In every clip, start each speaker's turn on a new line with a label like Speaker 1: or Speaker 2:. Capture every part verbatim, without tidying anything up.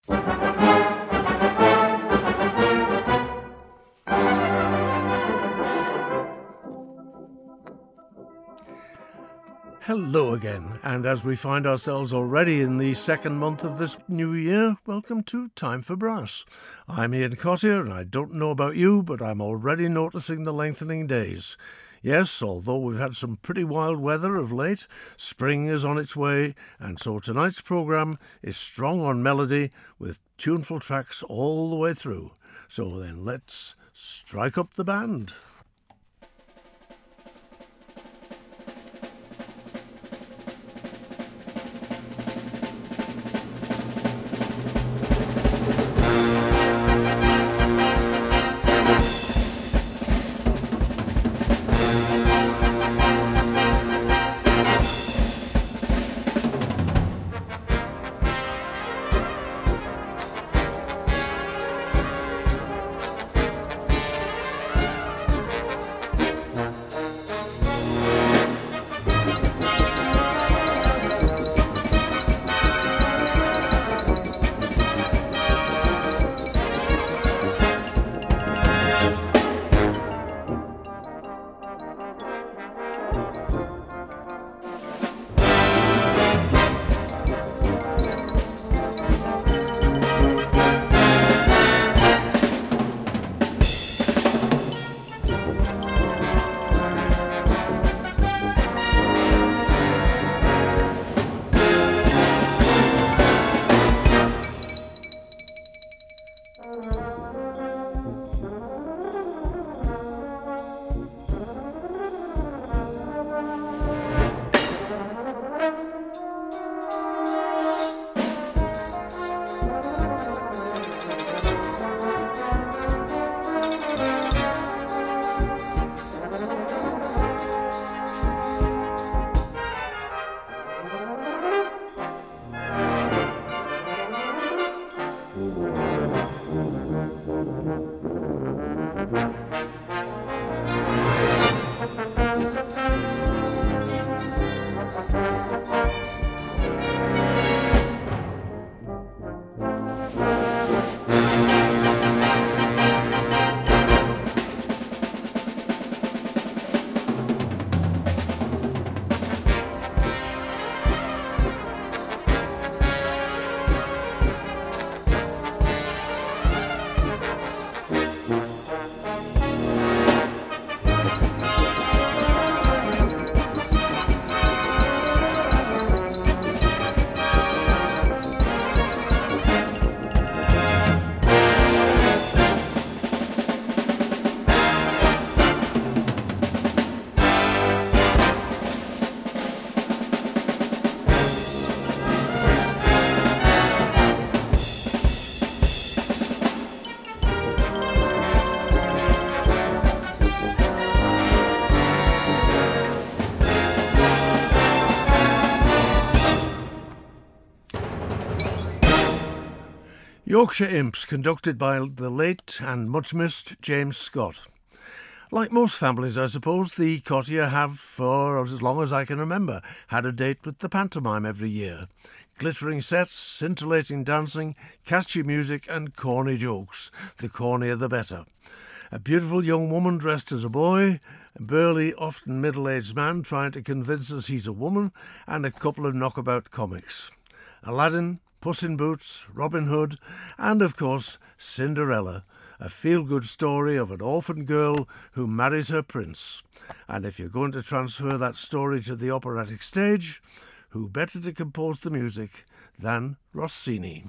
Speaker 1: Hello again, and as we find ourselves already in the second month of this new year, welcome to Time for Brass. I'm Ian Cottier, and I don't know about you, but I'm already noticing the lengthening days. Yes, although we've had some pretty wild weather of late, spring is on its way, and so tonight's programme is strong on melody with tuneful tracks all the way through. So then let's strike up the band. Yorkshire Imps, conducted by the late and much missed James Scott. Like most families, I suppose, the Cottier have, for as long as I can remember, had a date with the pantomime every year. Glittering sets, scintillating dancing, catchy music and corny jokes. The cornier the better. A beautiful young woman dressed as a boy, a burly, often middle-aged man trying to convince us he's a woman, and a couple of knockabout comics. Aladdin, Puss in Boots, Robin Hood, and of course Cinderella, a feel-good story of an orphan girl who marries her prince. And if you're going to transfer that story to the operatic stage, who better to compose the music than Rossini?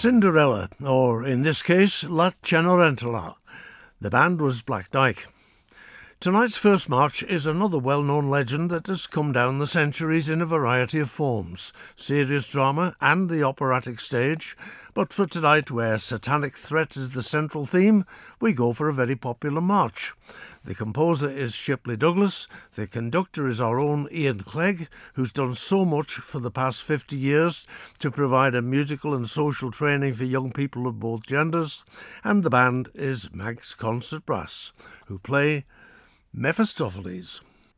Speaker 1: Cinderella, or in this case, La Cenerentola. The band was Black Dyke. Tonight's first march is another well-known legend that has come down the centuries in a variety of forms, serious drama and the operatic stage, but for tonight, where satanic threat is the central theme, we go for a very popular march. The composer is Shipley Douglas, the conductor is our own Ian Clegg, who's done so much for the past fifty years to provide a musical and social training for young people of both genders, and the band is Manx Concert Brass, who play Mephistopheles.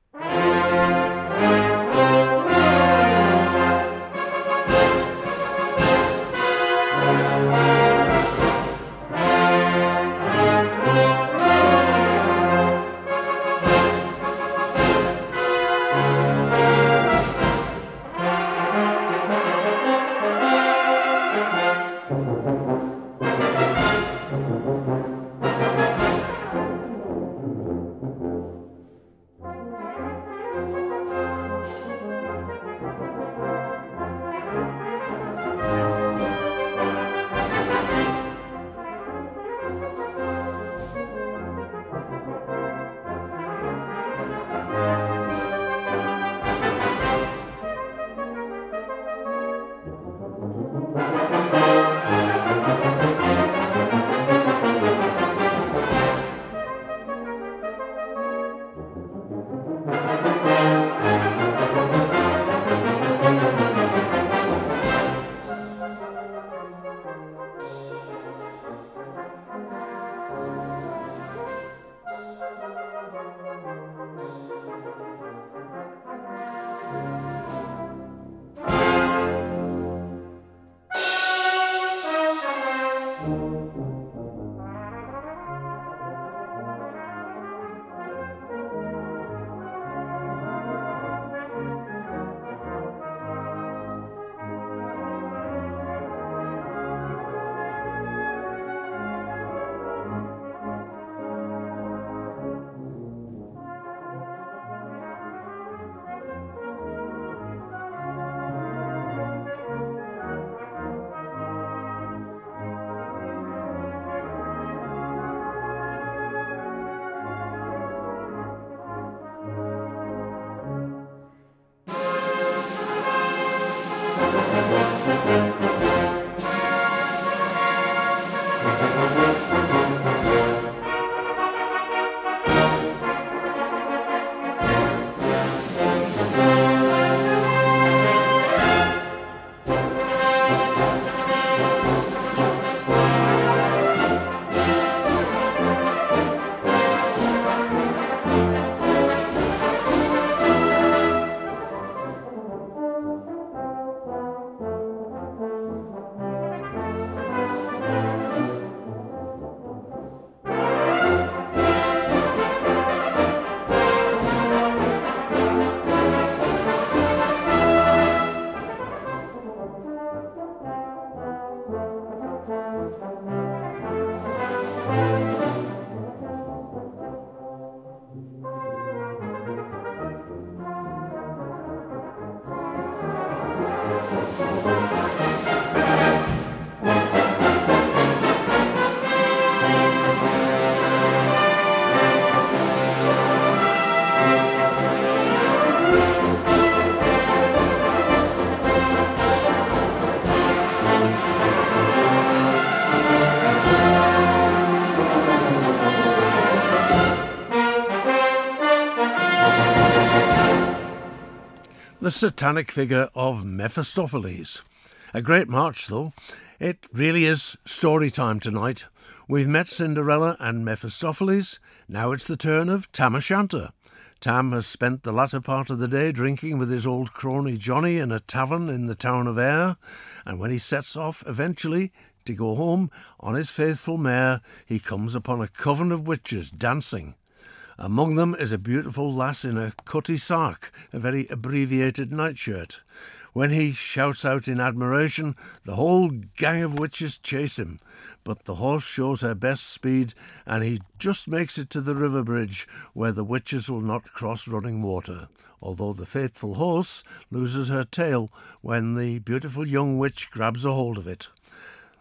Speaker 1: The satanic figure of Mephistopheles. A great march, though. It really is story time tonight. We've met Cinderella and Mephistopheles. Now it's the turn of Tam O'Shanter. Tam has spent the latter part of the day drinking with his old crony Johnny in a tavern in the town of Ayr, and when he sets off eventually to go home on his faithful mare, he comes upon a coven of witches dancing. Among them is a beautiful lass in a cutty sark, a very abbreviated nightshirt. When he shouts out in admiration, the whole gang of witches chase him, but the horse shows her best speed, and he just makes it to the river bridge, where the witches will not cross running water, although the faithful horse loses her tail when the beautiful young witch grabs a hold of it.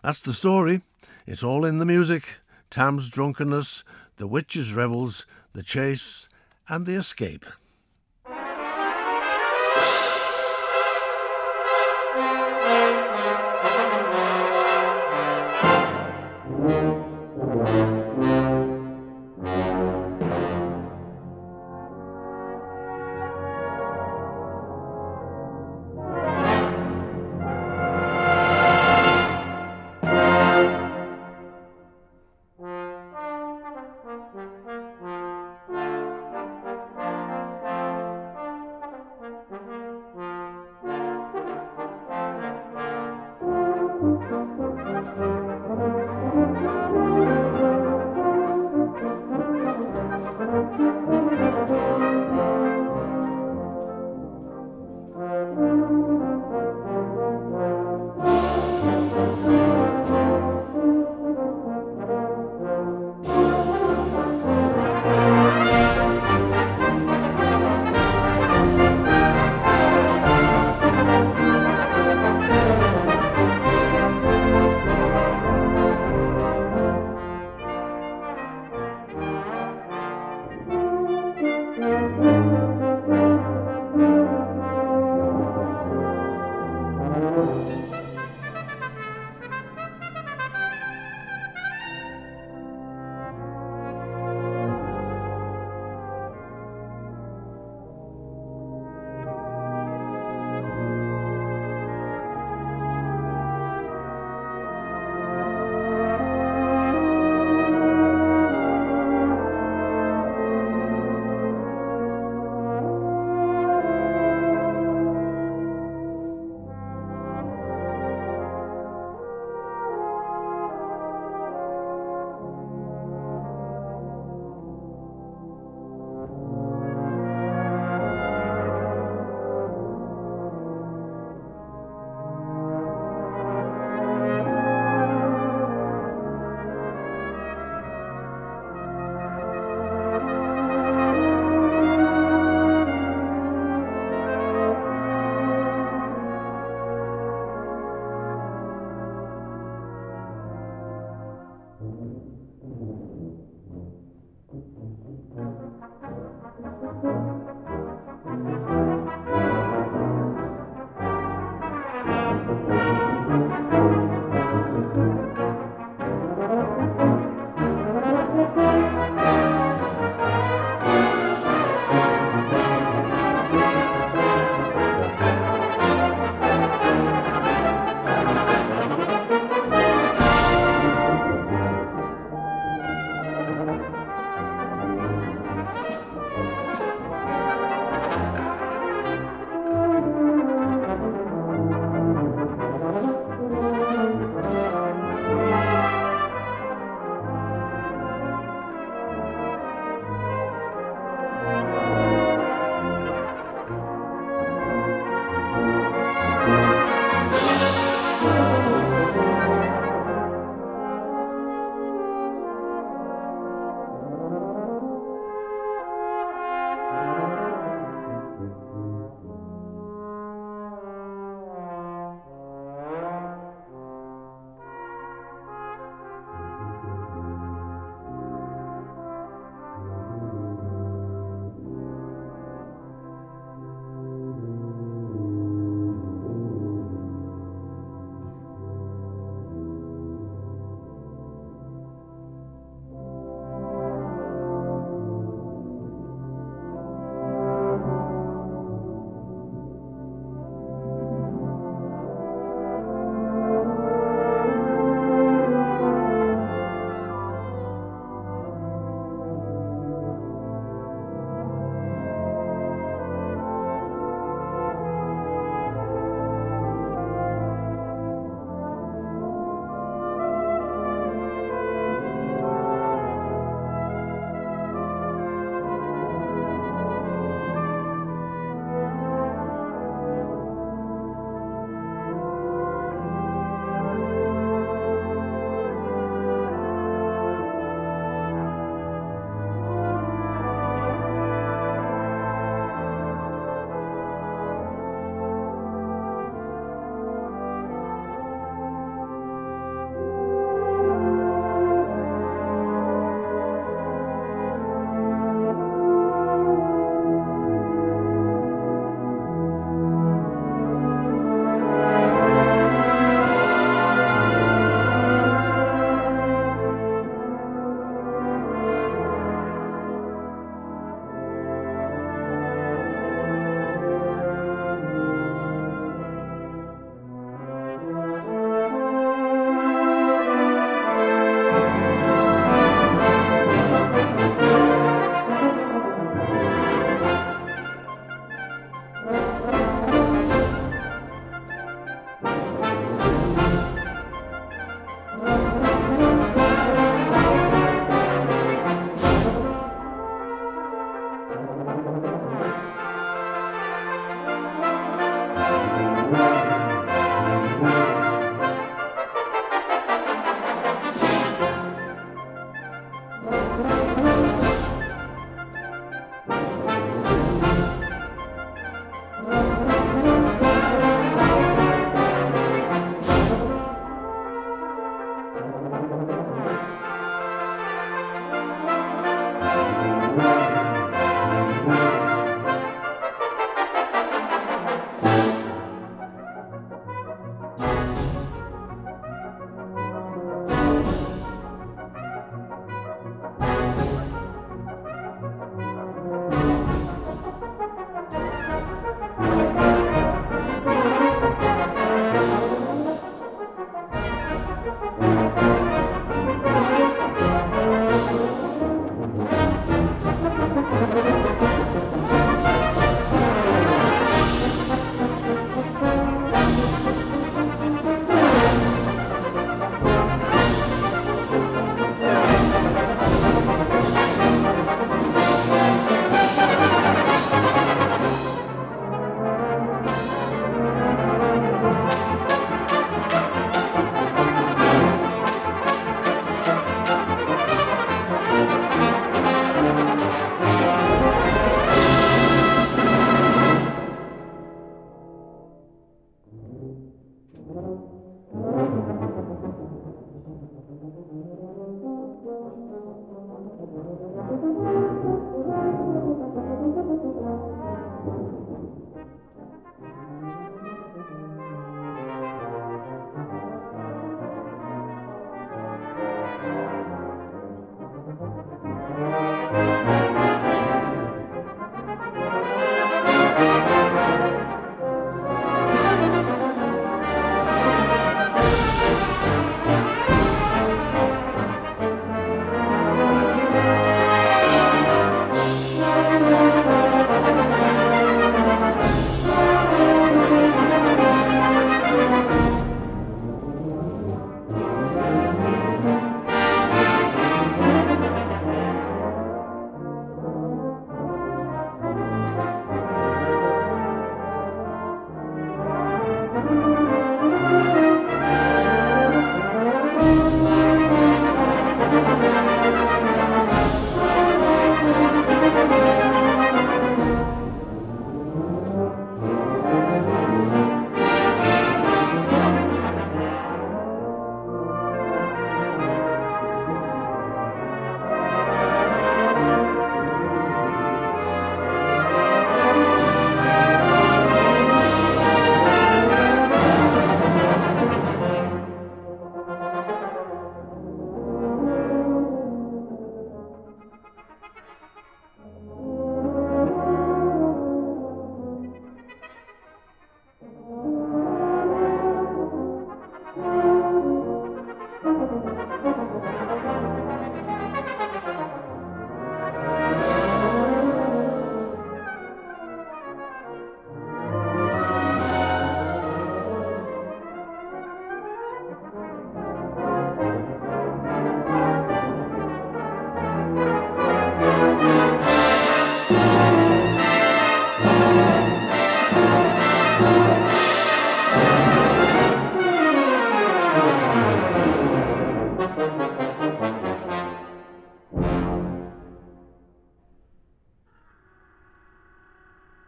Speaker 1: That's the story. It's all in the music. Tam's drunkenness, the witch's revels, the chase, and the escape.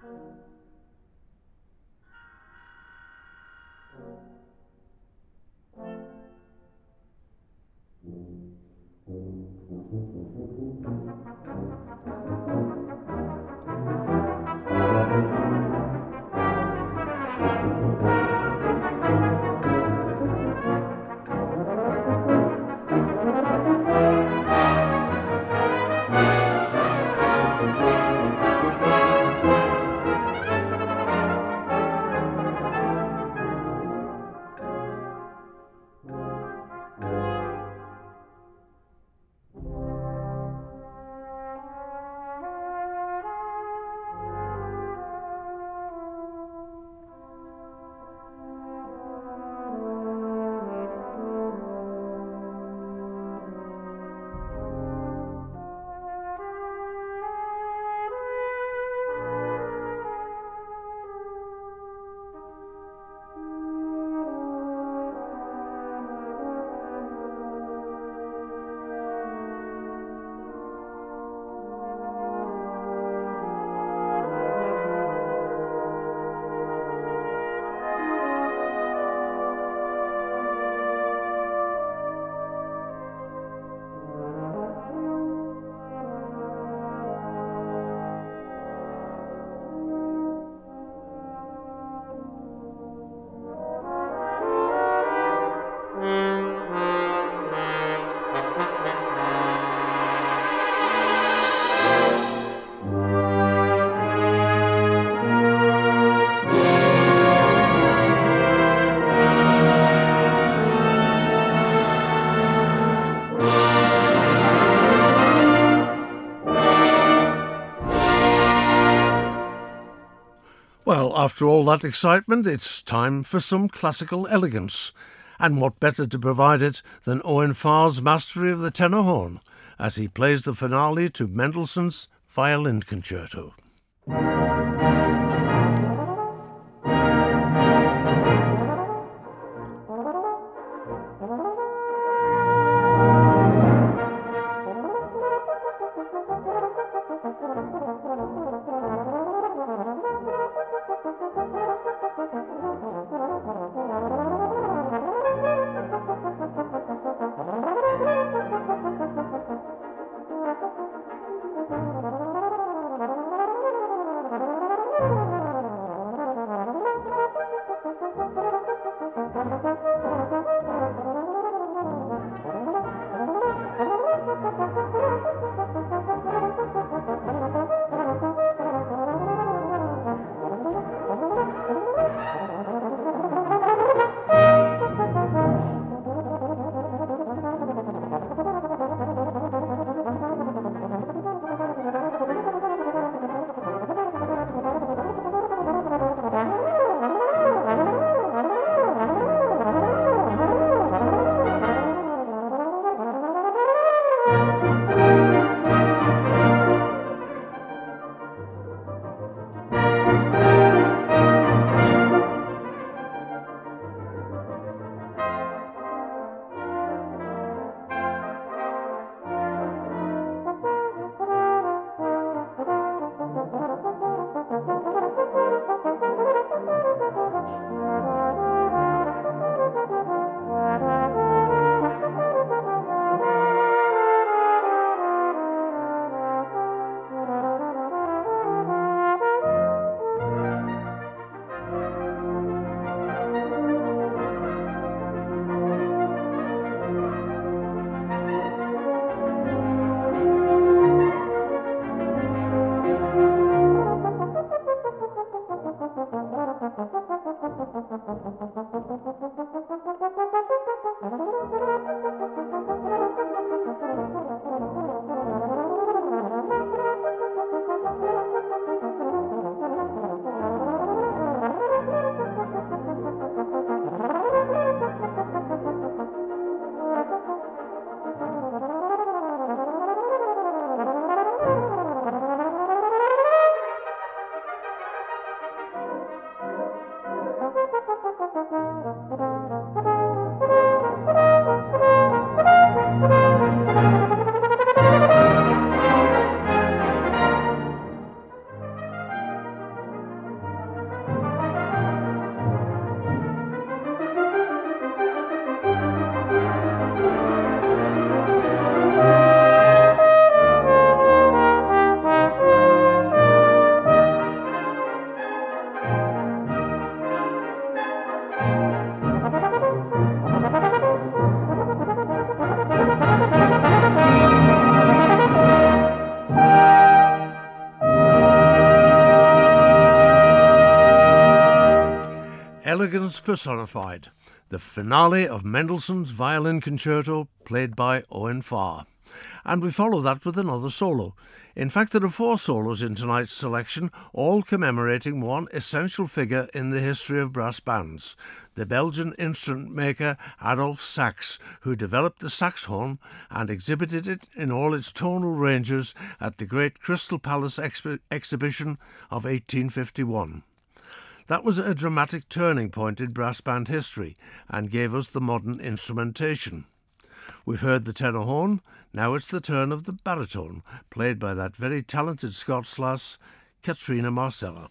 Speaker 1: Well, after all that excitement, it's time for some classical elegance. And what better to provide it than Owen Farr's mastery of the tenor horn, as he plays the finale to Mendelssohn's Violin Concerto. elegance personified, the finale of Mendelssohn's Violin Concerto played by Owen Farr. And we follow that with another solo. In fact, there are four solos in tonight's selection, all commemorating one essential figure in the history of brass bands, the Belgian instrument maker Adolphe Sax, who developed the saxophone and exhibited it in all its tonal ranges at the Great Crystal Palace Expo- exhibition of eighteen fifty-one. That was a dramatic turning point in brass band history and gave us the modern instrumentation. We've heard the tenor horn, now it's the turn of the baritone, played by that very talented Scots lass, Katrina Marcella.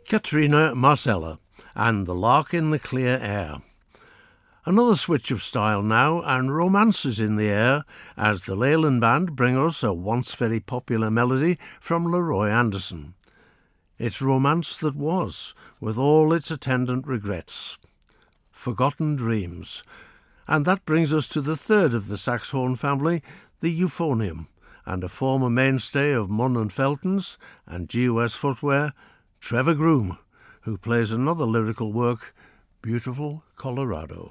Speaker 1: Katrina Marcella and The Lark in the Clear Air. Another switch of style now, and romance is in the air, as the Leyland Band bring us a once very popular melody from Leroy Anderson. It's romance that was, with all its attendant regrets. Forgotten Dreams. And that brings us to the third of the saxhorn family, the euphonium, and a former mainstay of Munn and Felton's and G O S Footwear, Trevor Groom, who plays another lyrical work, Beautiful Colorado.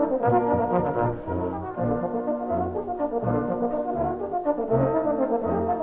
Speaker 2: Thank you.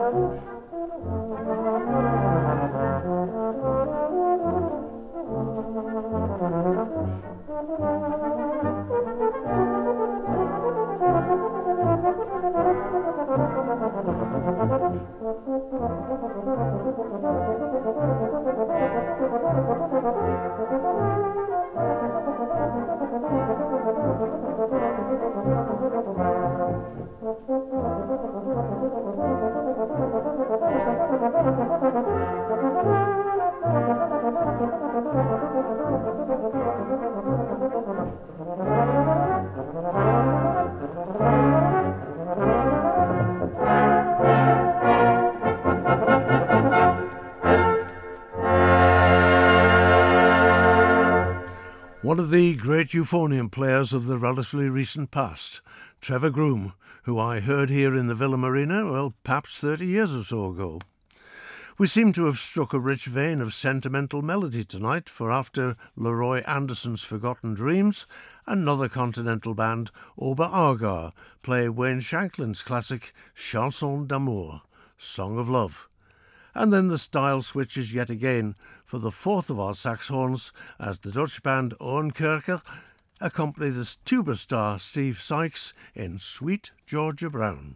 Speaker 1: One of the great euphonium players of the relatively recent past, Trevor Groom, who I heard here in the Villa Marina, well, perhaps thirty years or so ago. We seem to have struck a rich vein of sentimental melody tonight, for after Leroy Anderson's Forgotten Dreams, another continental band, Ober Argar, play Wayne Shanklin's classic Chanson d'amour, Song of Love. And then the style switches yet again for the fourth of our sax horns as the Dutch band Oenkirker accompany the tuba star Steve Sykes in Sweet Georgia Brown.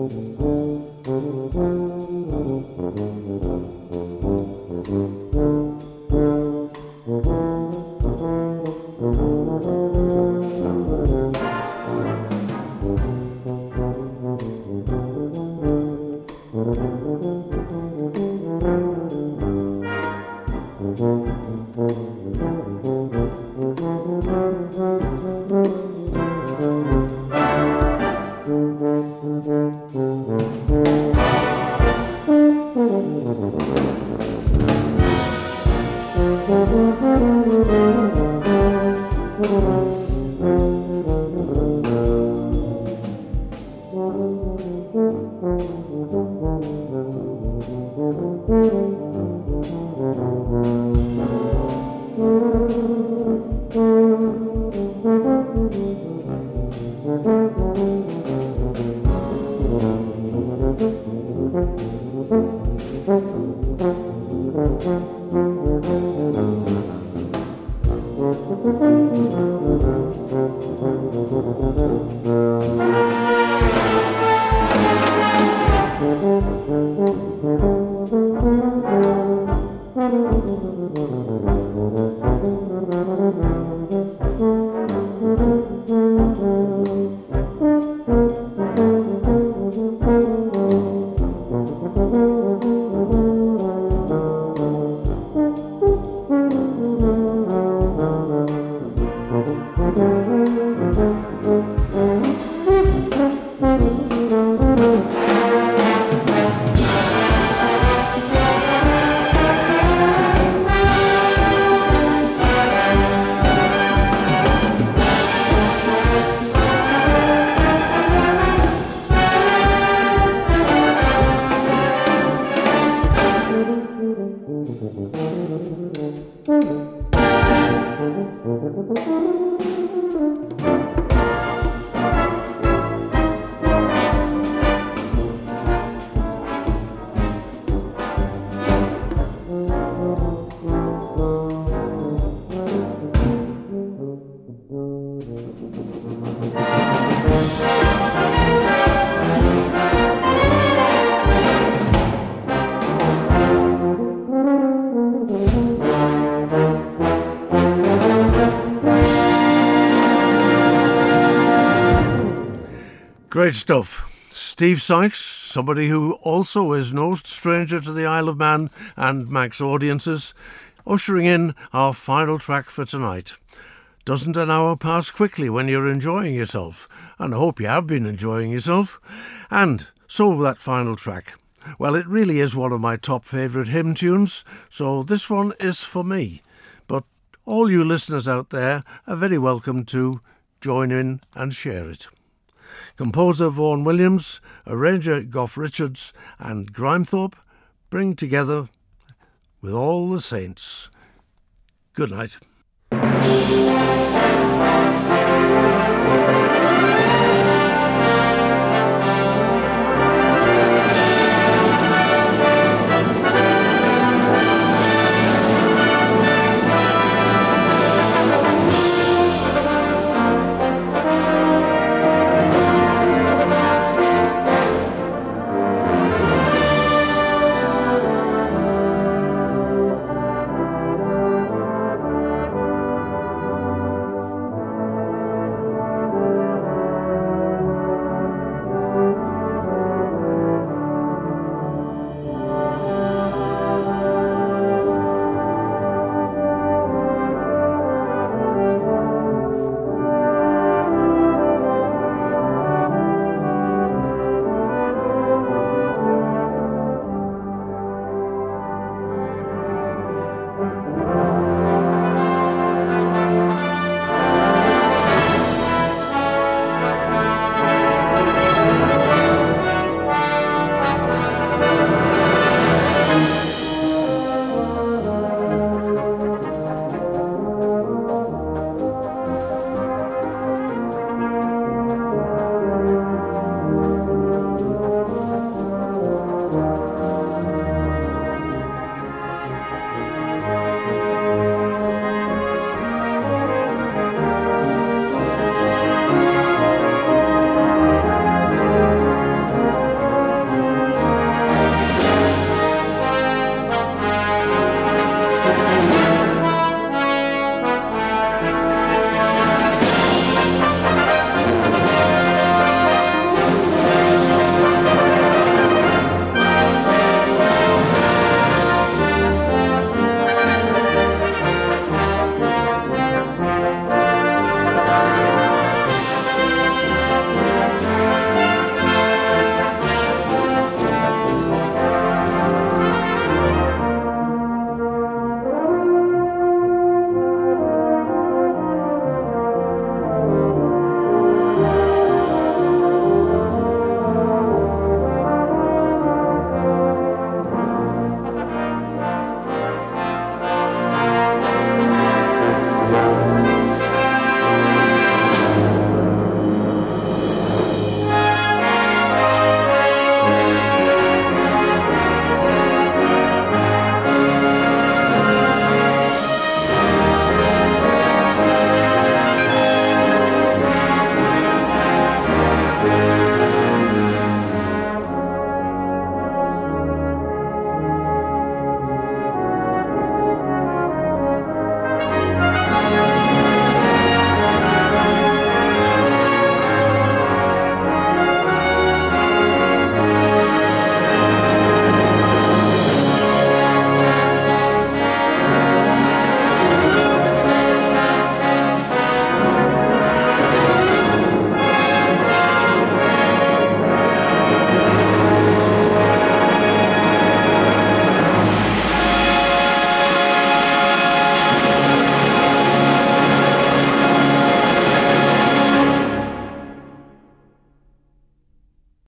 Speaker 1: Great stuff. Steve Sykes, somebody who also is no stranger to the Isle of Man and Manx audiences, ushering in our final track for tonight. Doesn't an hour pass quickly when you're enjoying yourself? And I hope you have been enjoying yourself. And so that final track. Well, it really is one of my top favourite hymn tunes, so this one is for me. But all you listeners out there are very welcome to join in and share it. Composer Vaughan Williams, arranger Gough Richards and Grimethorpe bring together With All the Saints. Good night.